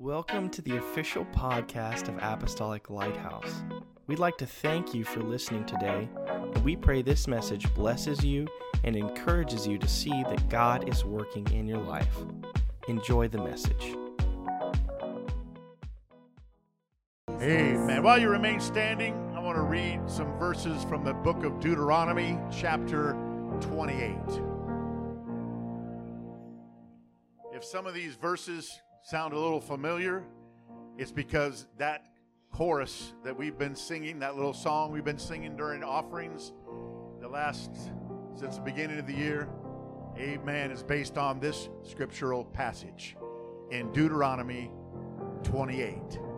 Welcome to the official podcast of Apostolic Lighthouse. We'd like to thank you for listening today, and we pray this message blesses you and encourages you to see that God is working in your life. Enjoy the message. Amen. While you remain standing, I want to read some verses from the book of Deuteronomy, chapter 28. If some of these verses sound a little familiar, it's because that chorus that we've been singing, that little song we've been singing during offerings since the beginning of the year, amen, is based on this scriptural passage in Deuteronomy 28.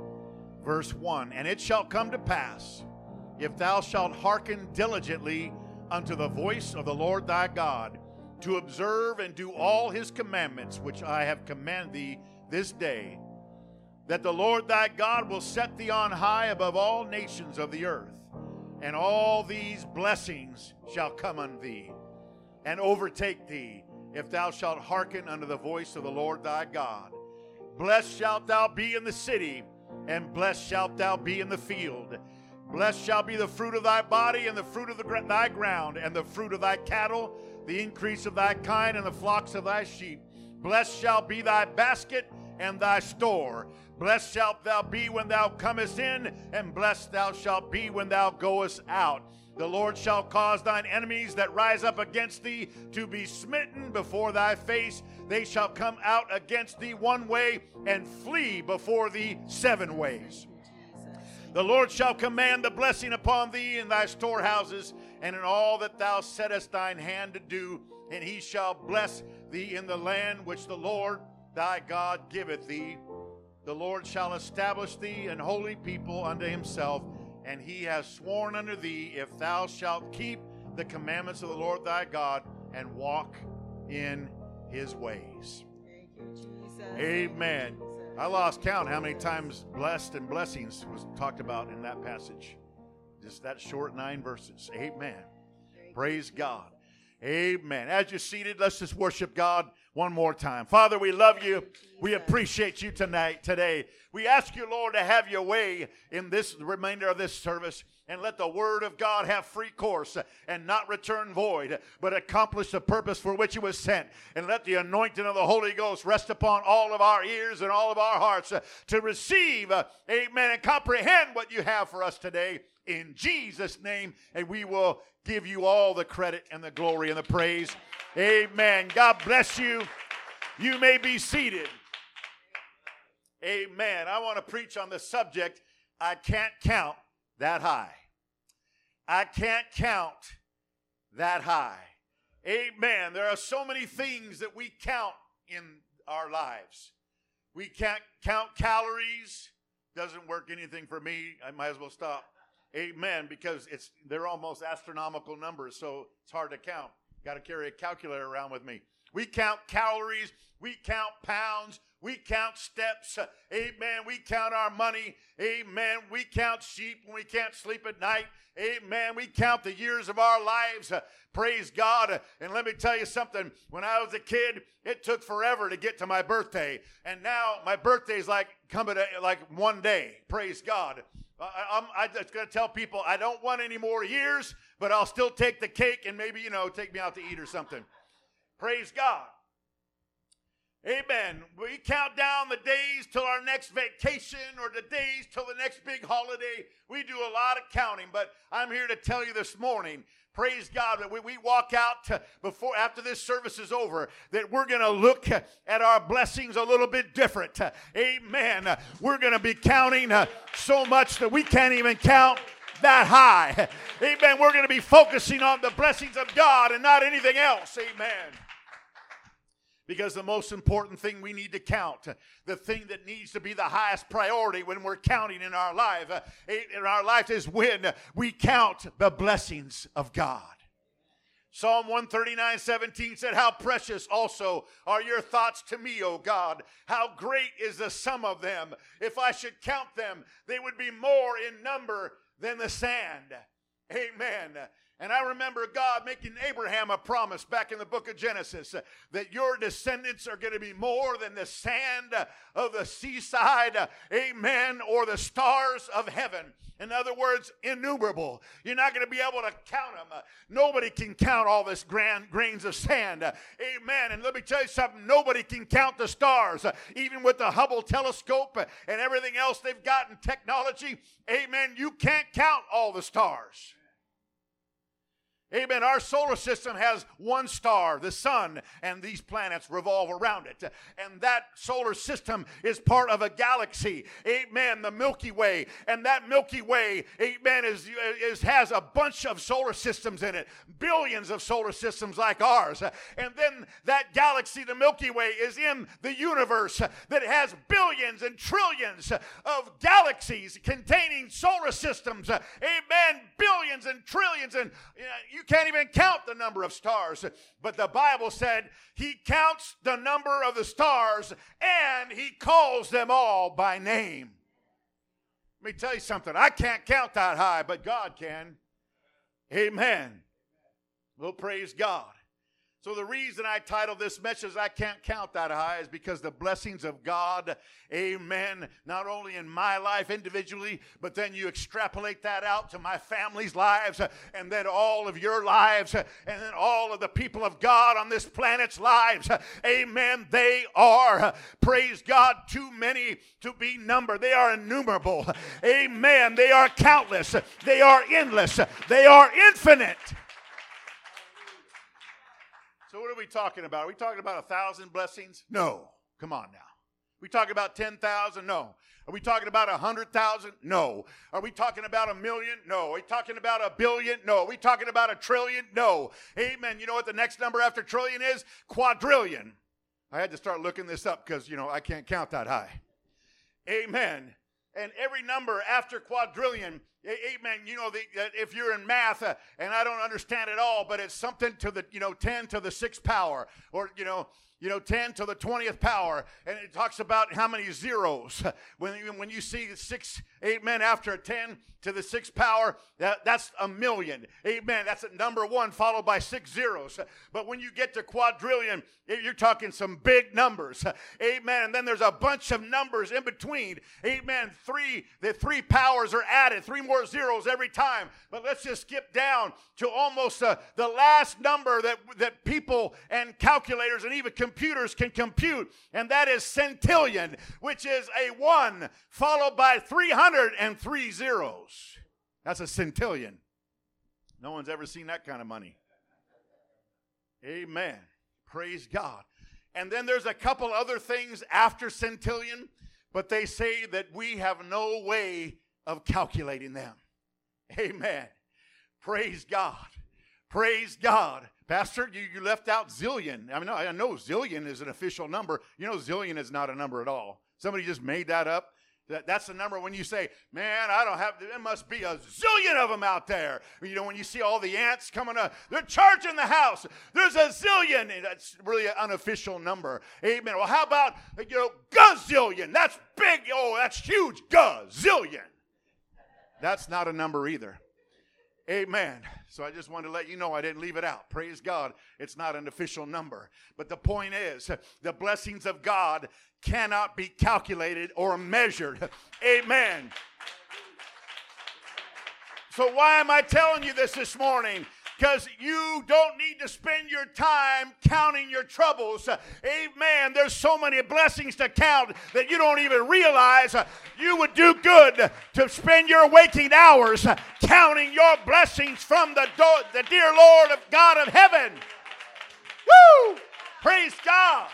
Verse 1, and it shall come to pass, if thou shalt hearken diligently unto the voice of the Lord thy God, to observe and do all his commandments which I have commanded thee this day, that the Lord thy God will set thee on high above all nations of the earth, and all these blessings shall come unto thee, and overtake thee, if thou shalt hearken unto the voice of the Lord thy God. Blessed shalt thou be in the city, and blessed shalt thou be in the field. Blessed shall be the fruit of thy body, and the fruit of thy ground, and the fruit of thy cattle, the increase of thy kind, and the flocks of thy sheep. Blessed shall be thy basket and thy store. Blessed shalt thou be when thou comest in, and blessed thou shalt be when thou goest out. The Lord shall cause thine enemies that rise up against thee to be smitten before thy face. They shall come out against thee one way, and flee before thee 7 ways. The Lord shall command the blessing upon thee in thy storehouses, and in all that thou settest thine hand to do, and he shall bless thee in the land which the Lord thy God giveth thee. The Lord shall establish thee an holy people unto himself, and he has sworn unto thee, if thou shalt keep the commandments of the Lord thy God, and walk in his ways. Thank you, Jesus. Amen. I lost count how many times blessed and blessings was talked about in that passage. Just that short 9 verses. Amen. Praise God. Amen. As you're seated, let's just worship God one more time. Father, we love you. We appreciate you today. We ask you, Lord, to have your way in this remainder of this service, and let the word of God have free course and not return void, but accomplish the purpose for which it was sent. And let the anointing of the Holy Ghost rest upon all of our ears and all of our hearts to receive, amen, and comprehend what you have for us today in Jesus' name. And we will give you all the credit and the glory and the praise. Amen. God bless you. You may be seated. Amen. I want to preach on the subject, I can't count that high. I can't count that high. Amen. There are so many things that we count in our lives. We can't count calories. Doesn't work anything for me. I might as well stop. Amen. Because they're almost astronomical numbers, so it's hard to count. Got to carry a calculator around with me. We count calories. We count pounds. We count steps. Amen. We count our money. Amen. We count sheep when we can't sleep at night. Amen. We count the years of our lives. Praise God. And let me tell you something. When I was a kid, it took forever to get to my birthday. And now my birthday is like coming like one day. Praise God. I'm just going to tell people I don't want any more years, but I'll still take the cake and maybe, take me out to eat or something. Praise God. Amen. We count down the days till our next vacation or the days till the next big holiday. We do a lot of counting, but I'm here to tell you this morning, praise God, that we walk out after this service is over, that we're going to look at our blessings a little bit different. Amen. We're going to be counting so much that we can't even count that high. Amen. We're going to be focusing on the blessings of God and not anything else. Amen. Because the most important thing we need to count, the thing that needs to be the highest priority when we're counting in our life is when we count the blessings of God. Psalm 139:17 said, how precious also are your thoughts to me, O God. How great is the sum of them. If I should count them, they would be more in number than the sand. Amen. And I remember God making Abraham a promise back in the book of Genesis that your descendants are going to be more than the sand of the seaside, amen, or the stars of heaven. In other words, innumerable. You're not going to be able to count them. Nobody can count all this grains of sand. Amen. And let me tell you something. Nobody can count the stars. Even with the Hubble telescope and everything else they've got in technology. Amen. You can't count all the stars. Amen. Our solar system has one star, the sun, and these planets revolve around it. And that solar system is part of a galaxy. Amen. The Milky Way. And that Milky Way, amen, has a bunch of solar systems in it. Billions of solar systems like ours. And then that galaxy, the Milky Way, is in the universe that has billions and trillions of galaxies containing solar systems. Amen. Billions and trillions, and you can't even count the number of stars. But the Bible said he counts the number of the stars and he calls them all by name. Let me tell you something. I can't count that high, but God can. Amen. Well, praise God. So the reason I titled this message, I Can't Count That High, is because the blessings of God, amen, not only in my life individually, but then you extrapolate that out to my family's lives, and then all of your lives, and then all of the people of God on this planet's lives. Amen. They are, praise God, too many to be numbered. They are innumerable. Amen. They are countless. They are endless. They are infinite. So what are we talking about? Are we talking about 1,000 blessings? No. Come on now. Are we talking about 10,000? No. Are we talking about 100,000? No. Are we talking about 1 million? No. Are we talking about 1 billion? No. Are we talking about 1 trillion? No. Amen. You know what the next number after trillion is? Quadrillion. I had to start looking this up because, I can't count that high. Amen. And every number after quadrillion, amen, if you're in math, and I don't understand it all, but it's something to the, 10 to the 6th power, or, 10 to the 20th power, and it talks about how many zeros. When you see 6, amen, after a 10 to the 6th power, that's 1 million. Amen. That's at number 1 followed by 6 zeros. But when you get to quadrillion, you're talking some big numbers. Amen. And then there's a bunch of numbers in between. Amen. The 3 powers are added, 3 more zeros every time. But let's just skip down to almost the last number that people and calculators and even computers can compute, and that is centillion, which is a 1 followed by 303 zeros. That's a centillion. No one's ever seen that kind of money. Amen. Praise God. And then there's a couple other things after centillion, but they say that we have no way of calculating them. Amen. Praise God. Praise God. Pastor, you left out zillion. I know zillion is an official number. Zillion is not a number at all. Somebody just made that up. That's the number when you say, man, there must be a zillion of them out there. When you see all the ants coming up, they're charging the house. There's a zillion. That's really an unofficial number. Amen. Well, how about, gazillion? That's big. Oh, that's huge. Gazillion. That's not a number either. Amen. So I just wanted to let you know I didn't leave it out. Praise God. It's not an official number. But the point is, the blessings of God cannot be calculated or measured. Amen. So why am I telling you this morning? Because you don't need to spend your time counting your troubles. Amen. There's so many blessings to count that you don't even realize. You would do good to spend your waking hours counting your blessings from the dear Lord of God of heaven. Woo! Praise God.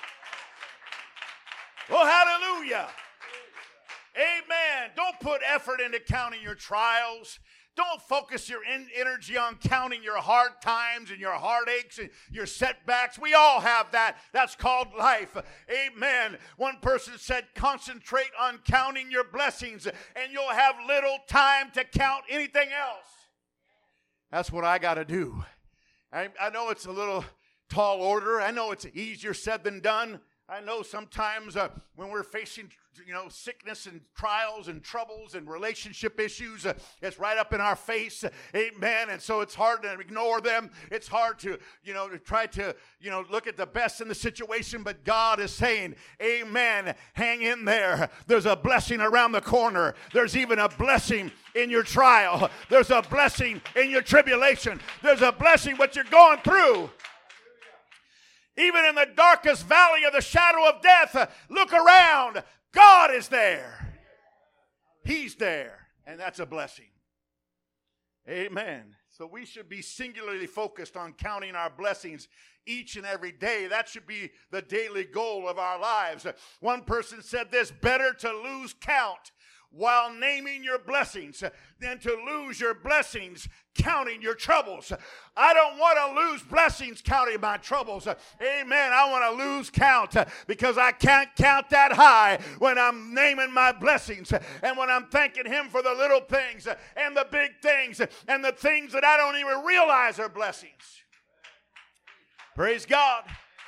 Oh, hallelujah. Amen. Don't put effort into counting your trials. Don't focus your energy on counting your hard times and your heartaches and your setbacks. We all have that. That's called life. Amen. One person said, concentrate on counting your blessings and you'll have little time to count anything else. That's what I got to do. I know it's a little tall order. I know it's easier said than done. I know sometimes when we're facing, sickness and trials and troubles and relationship issues, it's right up in our face. Amen. And so it's hard to ignore them. It's hard to, to try to, look at the best in the situation. But God is saying, amen, hang in there. There's a blessing around the corner. There's even a blessing in your trial. There's a blessing in your tribulation. There's a blessing what you're going through. Even in the darkest valley of the shadow of death, look around. God is there. He's there. And that's a blessing. Amen. So we should be singularly focused on counting our blessings each and every day. That should be the daily goal of our lives. One person said this, better to lose count while naming your blessings than to lose your blessings counting your troubles. I don't want to lose blessings counting my troubles. Amen. I want to lose count because I can't count that high when I'm naming my blessings and when I'm thanking Him for the little things and the big things and the things that I don't even realize are blessings. Praise God.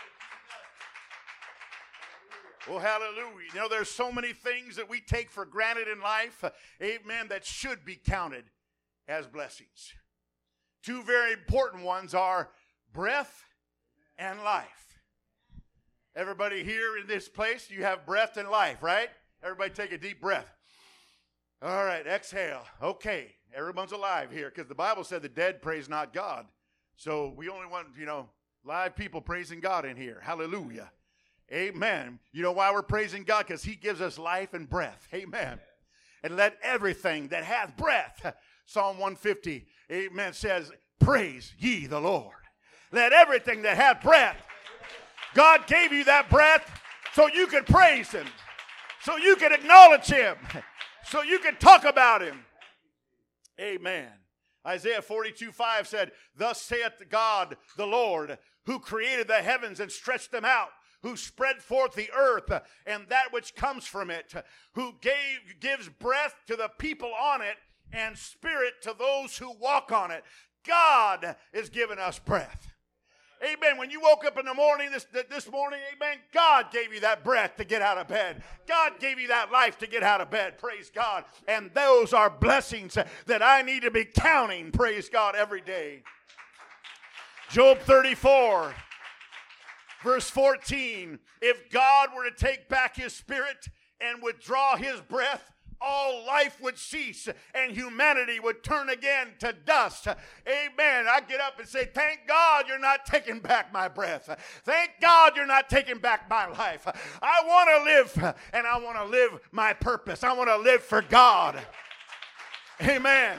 Well, hallelujah. There's so many things that we take for granted in life, amen, that should be counted as blessings. Two very important ones are breath and life. Everybody here in this place, you have breath and life, right? Everybody take a deep breath. All right, exhale. Okay, everyone's alive here because the Bible said the dead praise not God. So we only want, live people praising God in here. Hallelujah. Amen. You know why we're praising God? Because He gives us life and breath. Amen. And let everything that hath breath, Psalm 150, amen, says, praise ye the Lord. Let everything that hath breath. God gave you that breath so you could praise Him, so you could acknowledge Him, so you could talk about Him. Amen. Isaiah 42:5 said, thus saith God the Lord, who created the heavens and stretched them out, who spread forth the earth and that which comes from it, who gives breath to the people on it and spirit to those who walk on it. God is giving us breath. Amen. When you woke up in the morning, this morning, amen, God gave you that breath to get out of bed. God gave you that life to get out of bed. Praise God. And those are blessings that I need to be counting, praise God, every day. Job 34. Verse 14, if God were to take back His spirit and withdraw His breath, all life would cease and humanity would turn again to dust. Amen. I get up and say, thank God you're not taking back my breath. Thank God you're not taking back my life. I want to live and I want to live my purpose. I want to live for God. Amen.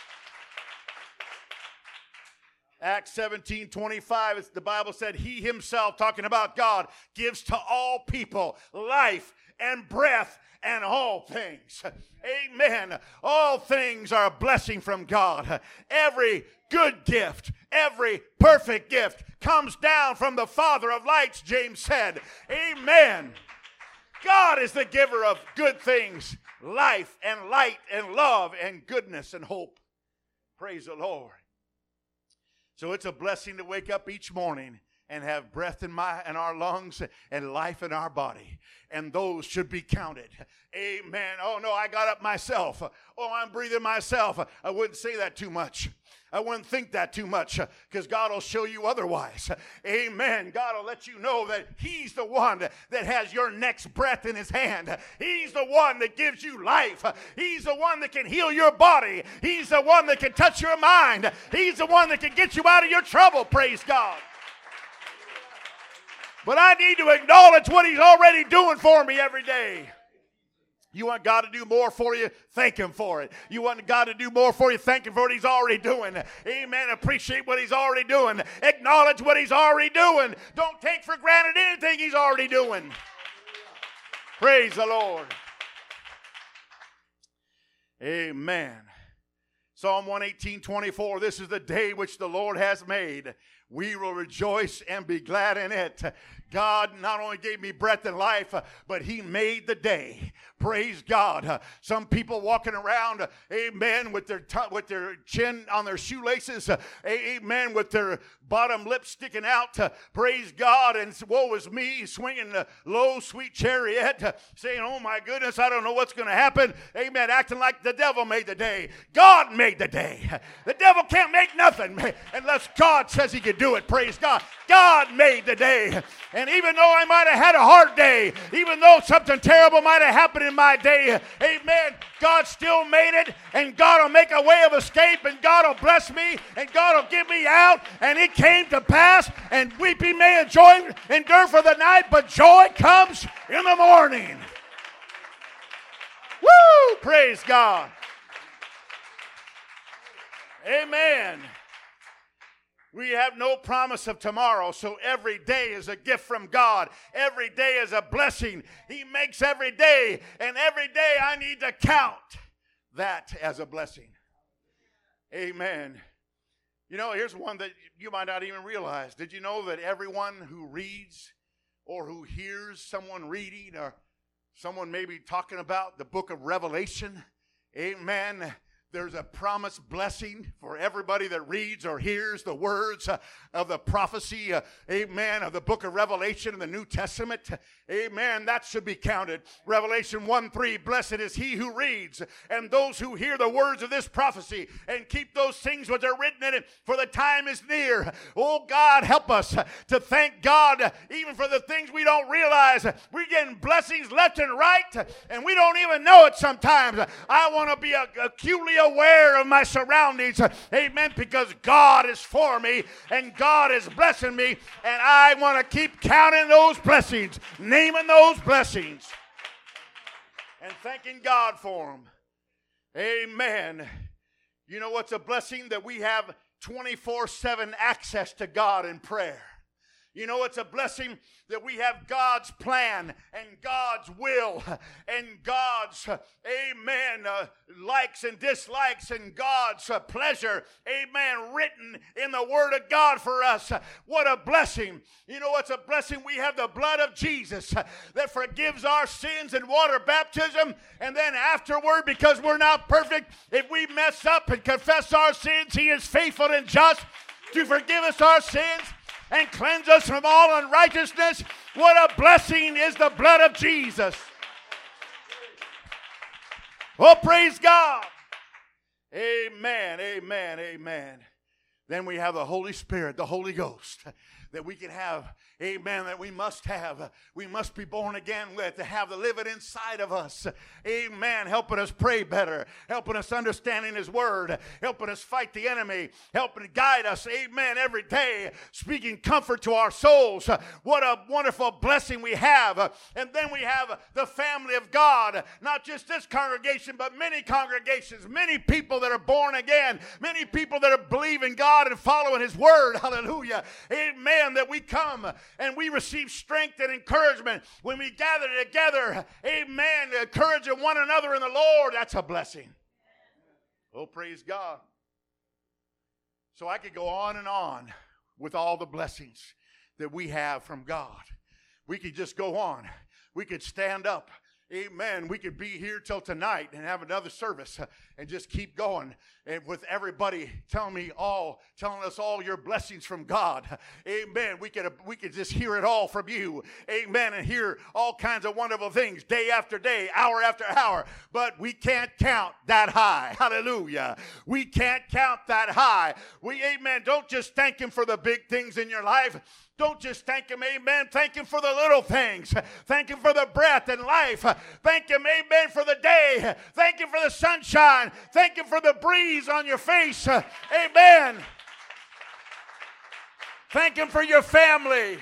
Acts 17:25, the Bible said, He Himself, talking about God, gives to all people life and breath and all things. Amen. All things are a blessing from God. Every good gift, every perfect gift comes down from the Father of lights, James said. Amen. God is the giver of good things, life and light and love and goodness and hope. Praise the Lord. So it's a blessing to wake up each morning and have breath in our lungs and life in our body. And those should be counted. Amen. Oh, no, I got up myself. Oh, I'm breathing myself. I wouldn't say that too much. I wouldn't think that too much because God will show you otherwise. Amen. God will let you know that He's the one that has your next breath in His hand. He's the one that gives you life. He's the one that can heal your body. He's the one that can touch your mind. He's the one that can get you out of your trouble. Praise God. But I need to acknowledge what He's already doing for me every day. You want God to do more for you? Thank Him for it. You want God to do more for you? Thank Him for what He's already doing. Amen. Appreciate what He's already doing. Acknowledge what He's already doing. Don't take for granted anything He's already doing. Praise the Lord. Amen. Psalm 118:24. This is the day which the Lord has made. We will rejoice and be glad in it. God not only gave me breath and life, but He made the day. Praise God. Some people walking around, amen, with their chin on their shoelaces, amen, with their bottom lip sticking out. Praise God. And woe is me, swinging the low, sweet chariot, saying, oh my goodness, I don't know what's going to happen. Amen. Acting like the devil made the day. God made the day. The devil can't make nothing unless God says He can do it. Praise God. God made the day. And even though I might have had a hard day, even though something terrible might have happened in my day, amen, God still made it, and God will make a way of escape, and God will bless me, and God will get me out, and it came to pass, and weeping may endure for the night, but joy comes in the morning. Woo! Praise God. Amen. We have no promise of tomorrow, so every day is a gift from God. Every day is a blessing. He makes every day, and every day I need to count that as a blessing. Amen. You know, here's one that you might not even realize. Did you know that everyone who reads or who hears someone reading or someone maybe talking about the book of Revelation, amen, there's a promised blessing for everybody that reads or hears the words of the prophecy, amen, of the book of Revelation in the New Testament. Amen. That should be counted. Revelation 1:3, blessed is he who reads and those who hear the words of this prophecy and keep those things which are written in it, for the time is near. Oh, God, help us to thank God even for the things we don't realize. We're getting blessings left and right, and we don't even know it sometimes. I want to be acutely aware of my surroundings, amen, because God is for me and God is blessing me, and I want to keep counting those blessings, naming those blessings, and thanking God for them. Amen. You know what's a blessing? That we have 24/7 access to God in prayer. You know, it's a blessing that we have God's plan and God's will and God's, amen, likes and dislikes and God's pleasure, amen, written in the Word of God for us. What a blessing. You know, it's a blessing. We have the blood of Jesus that forgives our sins in water baptism, and then afterward, because we're not perfect, if we mess up and confess our sins, He is faithful and just to forgive us our sins and cleanse us from all unrighteousness. What a blessing is the blood of Jesus. Oh, praise God. Amen, amen, amen. Then we have the Holy Spirit, the Holy Ghost, that we can have, amen, that we must have. We must be born again with, to have the living inside of us. Amen. Helping us pray better, helping us understanding His Word, helping us fight the enemy, helping to guide us, amen, every day, speaking comfort to our souls. What a wonderful blessing we have. And then we have the family of God, not just this congregation, but many congregations, many people that are born again, many people that are believing God and following His Word. Hallelujah. Amen. That we come and we receive strength and encouragement when we gather together, amen, encouraging one another in the Lord. That's a blessing. Oh, praise God. So I could go on and on with all the blessings that we have from God. We could just go on. We could stand up. Amen. We could be here till tonight and have another service and just keep going. And with everybody telling us all your blessings from God. Amen. We could just hear it all from you. Amen. And hear all kinds of wonderful things day after day, hour after hour. But we can't count that high. Hallelujah. We can't count that high. Amen. Don't just thank Him for the big things in your life. Don't just thank Him, amen. Thank Him for the little things. Thank Him for the breath and life. Thank Him, amen, for the day. Thank Him for the sunshine. Thank Him for the breeze on your face. Amen. Thank Him for your family.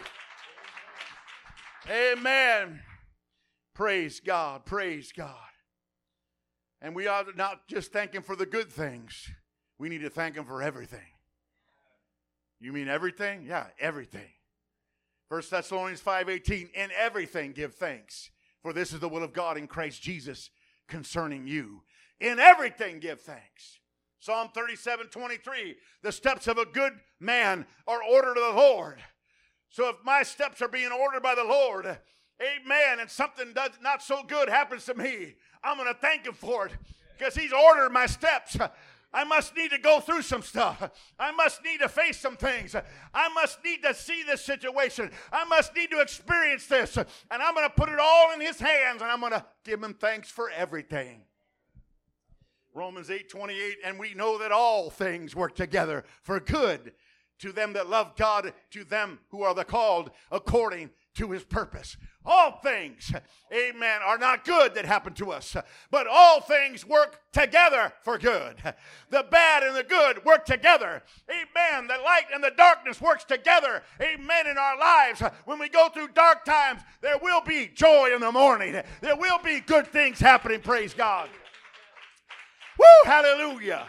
Amen. Praise God. Praise God. And we ought to not just thank Him for the good things. We need to thank Him for everything. You mean everything? Yeah, everything. 1 Thessalonians 5:18, in everything give thanks, for this is the will of God in Christ Jesus concerning you. In everything give thanks. Psalm 37:23, the steps of a good man are ordered of the Lord. So if my steps are being ordered by the Lord, amen, and something does not so good happens to me, I'm going to thank him for it because he's ordered my steps. I must need to go through some stuff. I must need to face some things. I must need to see this situation. I must need to experience this. And I'm going to put it all in his hands, and I'm going to give him thanks for everything. Romans 8:28, and we know that all things work together for good to them that love God, to them who are the called according to his purpose. All things, amen, are not good that happen to us, but all things work together for good. The bad and the good work together. Amen. The light and the darkness works together. Amen. In our lives, when we go through dark times, there will be joy in the morning. There will be good things happening, praise God. Woo, hallelujah.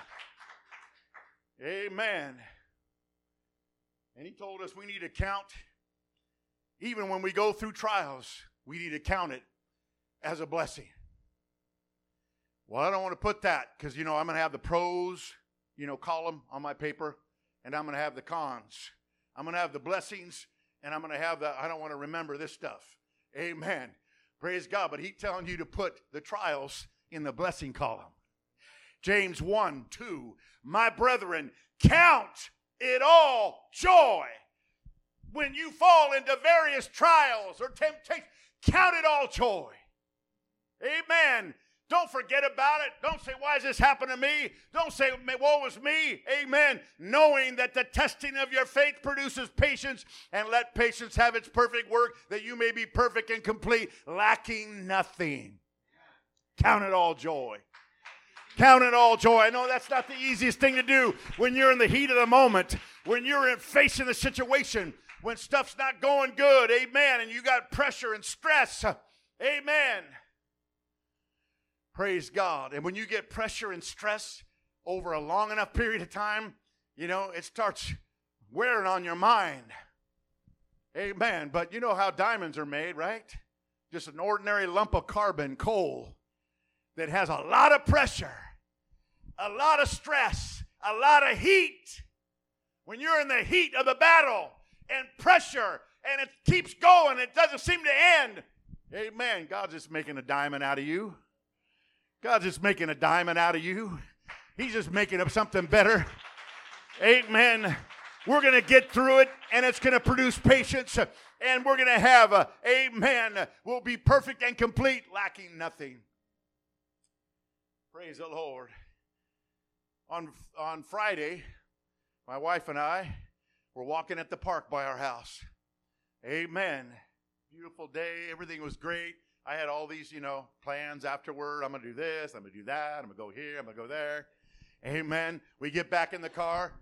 Amen. And he told us we need to count. Even when we go through trials, we need to count it as a blessing. Well, I don't want to put that because, I'm going to have the pros, column on my paper, and I'm going to have the cons. I'm going to have the blessings, and I'm going to have I don't want to remember this stuff. Amen. Praise God. But he's telling you to put the trials in the blessing column. James 1:2, my brethren, count it all joy. When you fall into various trials or temptations, count it all joy. Amen. Don't forget about it. Don't say, why has this happened to me? Don't say, woe is me. Amen. Knowing that the testing of your faith produces patience, and let patience have its perfect work, that you may be perfect and complete, lacking nothing. Count it all joy. Count it all joy. I know that's not the easiest thing to do when you're in the heat of the moment, when you're facing the situation, when stuff's not going good, amen, and you got pressure and stress, amen. Praise God. And when you get pressure and stress over a long enough period of time, it starts wearing on your mind. Amen. But you know how diamonds are made, right? Just an ordinary lump of carbon, coal, that has a lot of pressure, a lot of stress, a lot of heat. When you're in the heat of the battle, and pressure, and it keeps going, it doesn't seem to end. Amen. God's just making a diamond out of you. God's just making a diamond out of you. He's just making up something better. Amen. We're going to get through it, and it's going to produce patience, and we're going to have, amen, we'll be perfect and complete, lacking nothing. Praise the Lord. On Friday, my wife and I, we're walking at the park by our house. Amen. Beautiful day. Everything was great. I had all these, plans afterward. I'm going to do this. I'm going to do that. I'm going to go here. I'm going to go there. Amen. We get back in the car.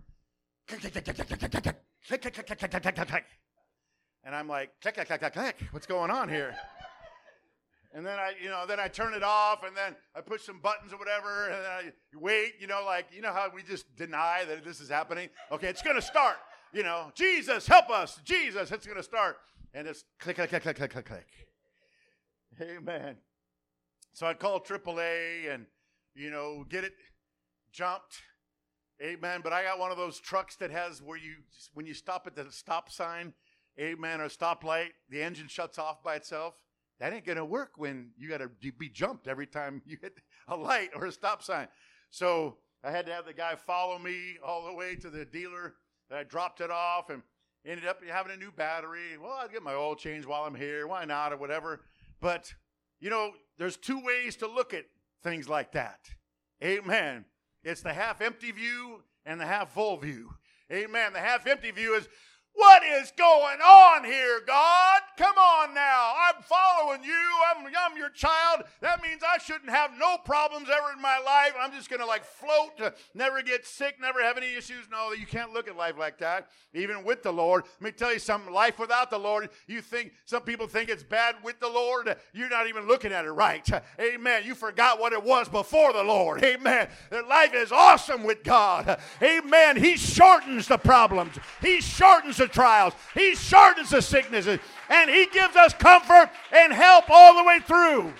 And I'm like, click, click, click, click, click. What's going on here? And then I turn it off, and then I push some buttons or whatever, and then I wait, how we just deny that this is happening? Okay, it's going to start. Jesus, help us. Jesus, it's going to start. And it's click, click, click, click, click, click, click. Amen. So I called AAA and, get it jumped. Amen. But I got one of those trucks that has when you stop at the stop sign, amen, or stoplight, the engine shuts off by itself. That ain't going to work when you got to be jumped every time you hit a light or a stop sign. So I had to have the guy follow me all the way to the dealer. I dropped it off and ended up having a new battery. Well, I'll get my oil changed while I'm here. Why not, or whatever. But, there's two ways to look at things like that. Amen. It's the half-empty view and the half-full view. Amen. The half-empty view is, what is going on here, God? Come on now. I'm following you. I'm your child. That means I shouldn't have no problems ever in my life. I'm just going to float, never get sick, never have any issues. No, you can't look at life like that, even with the Lord. Let me tell you something. Life without the Lord, some people think it's bad with the Lord. You're not even looking at it right. Amen. You forgot what it was before the Lord. Amen. Their life is awesome with God. Amen. He shortens the problems. He shortens the trials. He shortens the sicknesses. And he gives us comfort and help all the way through.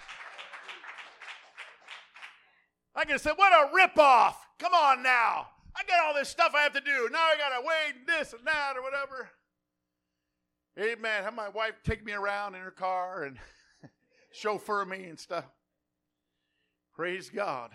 I can say, what a ripoff. Come on now. I got all this stuff I have to do. Now I got to wait and this and that or whatever. Amen. Have my wife take me around in her car and chauffeur me and stuff. Praise God.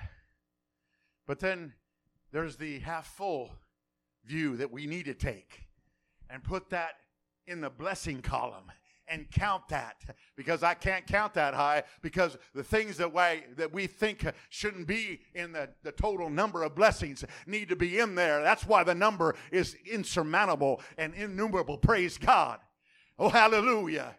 But then there's the half full view that we need to take and put that in the blessing column and count that, because I can't count that high, because the things that we think shouldn't be in the total number of blessings need to be in there. That's why the number is insurmountable and innumerable. Praise God. Oh, hallelujah.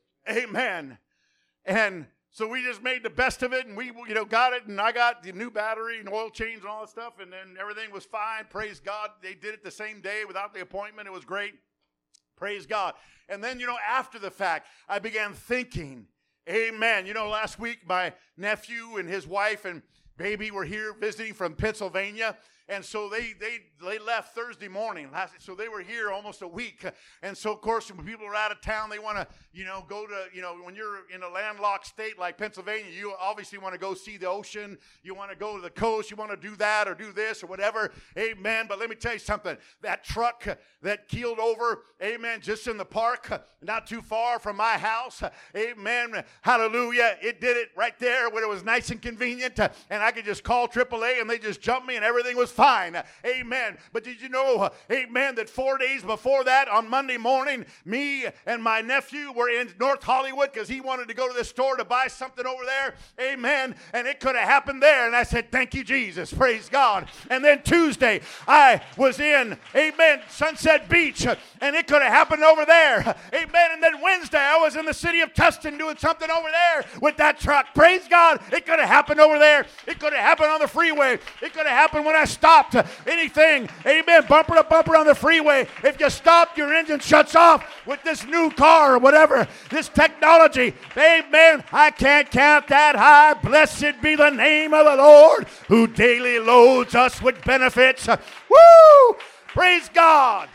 Amen. And so we just made the best of it, and we got it, and I got the new battery and oil change and all that stuff, and then everything was fine. Praise God. They did it the same day without the appointment. It was great. Praise God. And then, after the fact, I began thinking, amen. Last week, my nephew and his wife and baby were here visiting from Pennsylvania. And so they left Thursday morning. So they were here almost a week. And so, of course, when people are out of town, they want to, go to, when you're in a landlocked state like Pennsylvania, you obviously want to go see the ocean. You want to go to the coast. You want to do that or do this or whatever. Amen. But let me tell you something. That truck that keeled over, amen, just in the park, not too far from my house. Amen. Hallelujah. It did it right there where it was nice and convenient. And I could just call AAA and they just jumped me and everything was fine. Amen. But did you know, amen, that 4 days before that, on Monday morning, me and my nephew were in North Hollywood because he wanted to go to the store to buy something over there. Amen. And it could have happened there. And I said, thank you, Jesus. Praise God. And then Tuesday, I was in, amen, Sunset Beach, and it could have happened over there. Amen. And then Wednesday, I was in the city of Tustin doing something over there with that truck. Praise God. It could have happened over there. It could have happened on the freeway. It could have happened when I stopped. Anything, amen, bumper to bumper on the freeway. If you stop, your engine shuts off with this new car or whatever, this technology. Amen. I can't count that high. Blessed be the name of the Lord who daily loads us with benefits. Woo! Praise God.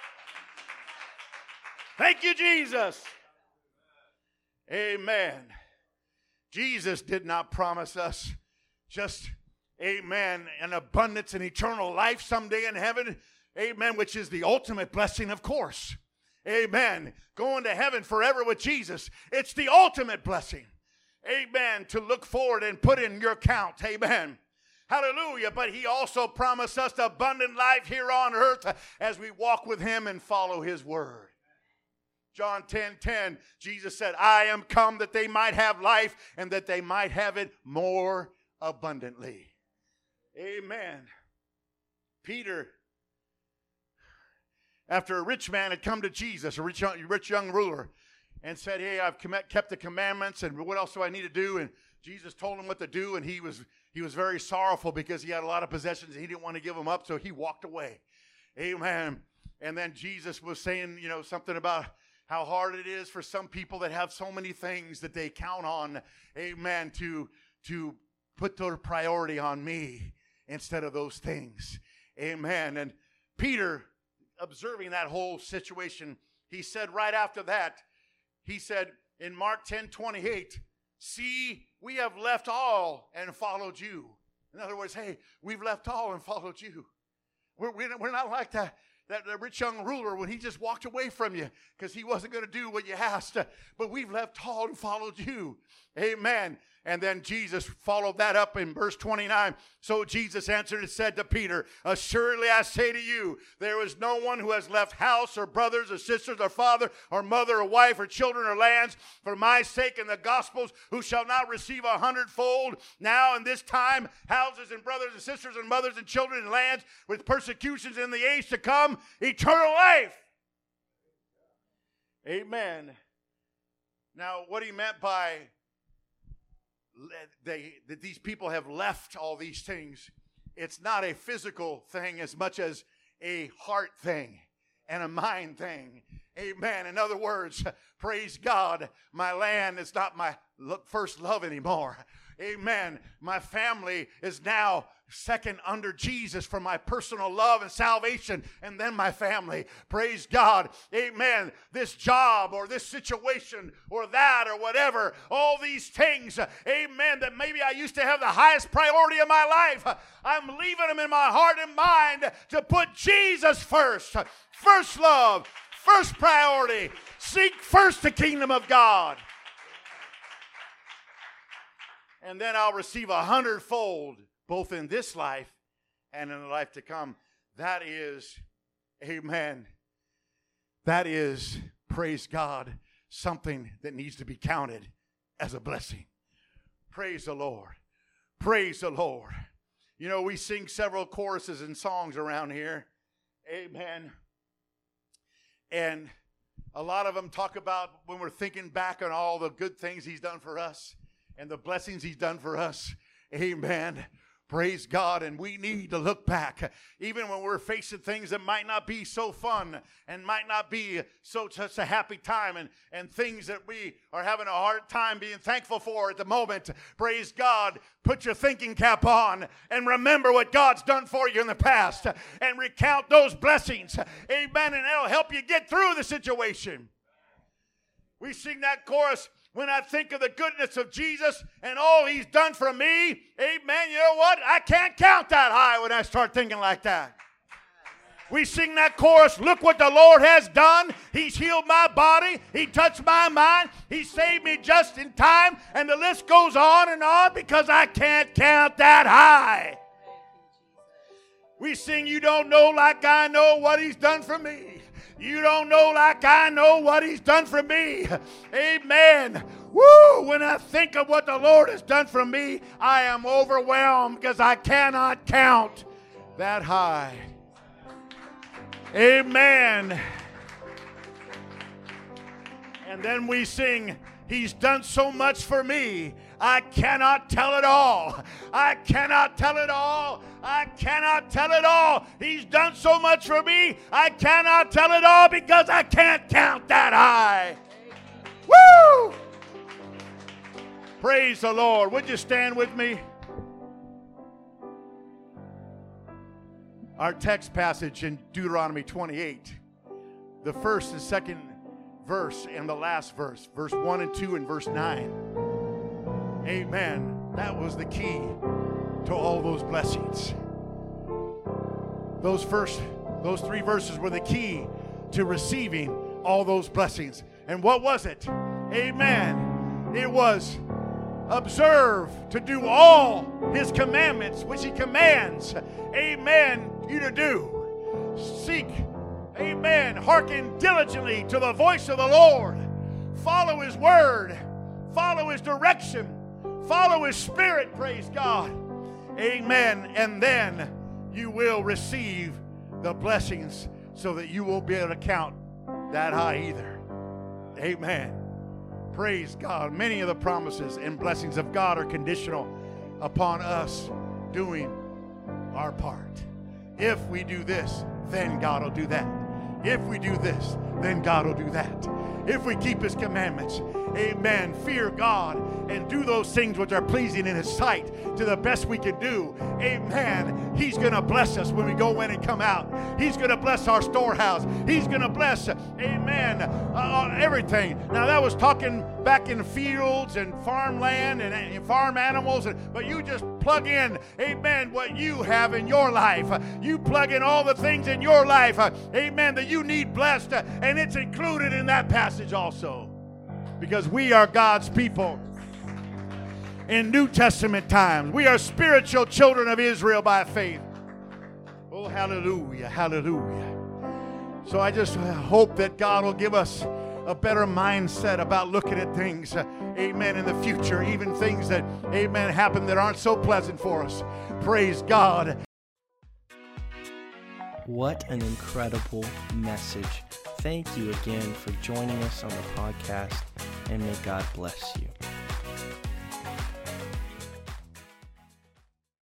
Thank you, Jesus. Amen. Jesus did not promise us just, amen, an abundance and eternal life someday in heaven. Amen, which is the ultimate blessing, of course. Amen. Going to heaven forever with Jesus. It's the ultimate blessing. Amen. To look forward and put in your account. Amen. Hallelujah. But he also promised us abundant life here on earth as we walk with him and follow his word. John 10:10, Jesus said, I am come that they might have life and that they might have it more abundantly. Amen. Peter, after a rich man had come to Jesus, a rich young ruler, and said, hey, I've kept the commandments, and what else do I need to do? And Jesus told him what to do, and he was very sorrowful because he had a lot of possessions and he didn't want to give them up, so he walked away. Amen. And then Jesus was saying, something about how hard it is for some people that have so many things that they count on, amen, to put their priority on me instead of those things. Amen. And Peter, observing that whole situation, he said right after that, he said in Mark 10:28, see, we have left all and followed you. In other words, hey, we've left all and followed you. We're not like that rich young ruler when he just walked away from you because he wasn't going to do what you asked. But we've left all and followed you. Amen. And then Jesus followed that up in verse 29. So Jesus answered and said to Peter, assuredly I say to you, there is no one who has left house or brothers or sisters or father or mother or wife or children or lands for my sake and the gospel's who shall not receive 100-fold now in this time houses and brothers and sisters and mothers and children and lands with persecutions in the age to come, eternal life. Amen. Now, what he meant by that these people have left all these things, it's not a physical thing as much as a heart thing and a mind thing. Amen. In other words, praise God, my land is not my first love anymore. Amen. My family is now second under Jesus for my personal love and salvation, and then my family. Praise God. Amen. This job or this situation or that or whatever, all these things, amen, that maybe I used to have the highest priority of my life, I'm leaving them in my heart and mind to put Jesus first. First love, first priority. Seek first the kingdom of God. And then I'll receive 100-fold, both in this life and in the life to come. That is, amen, that is, praise God, something that needs to be counted as a blessing. Praise the Lord. Praise the Lord. You know, we sing several choruses and songs around here. Amen. And a lot of them talk about when we're thinking back on all the good things He's done for us and the blessings He's done for us. Amen. Praise God. And we need to look back, even when we're facing things that might not be so fun and might not be such a happy time, and things that we are having a hard time being thankful for at the moment. Praise God. Put your thinking cap on and remember what God's done for you in the past and recount those blessings. Amen. And it'll help you get through the situation. We sing that chorus. When I think of the goodness of Jesus and all He's done for me, amen, you know what? I can't count that high when I start thinking like that. We sing that chorus, look what the Lord has done. He's healed my body. He touched my mind. He saved me just in time. And the list goes on and on because I can't count that high. We sing, you don't know like I know what He's done for me. You don't know like I know what He's done for me. Amen. Woo! When I think of what the Lord has done for me, I am overwhelmed because I cannot count that high. Amen. And then we sing, He's done so much for me. I cannot tell it all. I cannot tell it all. I cannot tell it all. He's done so much for me. I cannot tell it all because I can't count that high. Woo! Praise the Lord. Would you stand with me? Our text passage in Deuteronomy 28, the first and second verse and the last verse, verse 1 and 2 and verse 9. Amen. That was the key to all those blessings. Those three verses were the key to receiving all those blessings. And what was it? Amen. It was observe to do all His commandments, which He commands, amen, you to do. Seek, amen, hearken diligently to the voice of the Lord. Follow His word. Follow His direction. Follow His Spirit, praise God. Amen. And then you will receive the blessings so that you won't be able to count that high either. Amen. Praise God. Many of the promises and blessings of God are conditional upon us doing our part. If we do this, then God will do that. If we do this, then God will do that. If we keep His commandments, amen, fear God and do those things which are pleasing in His sight to the best we can do, amen, He's going to bless us when we go in and come out. He's going to bless our storehouse. He's going to bless, amen, everything. Now that was talking back in fields and farmland and farm animals, but you just plug in, amen, what you have in your life. You plug in all the things in your life, amen, that you need blessed, and it's included in that passage also. Because we are God's people in New Testament times. We are spiritual children of Israel by faith. Oh, hallelujah, hallelujah. So I just hope that God will give us a better mindset about looking at things, amen, in the future, even things that, amen, happen that aren't so pleasant for us. Praise God. What an incredible message. Thank you again for joining us on the podcast, and may God bless you.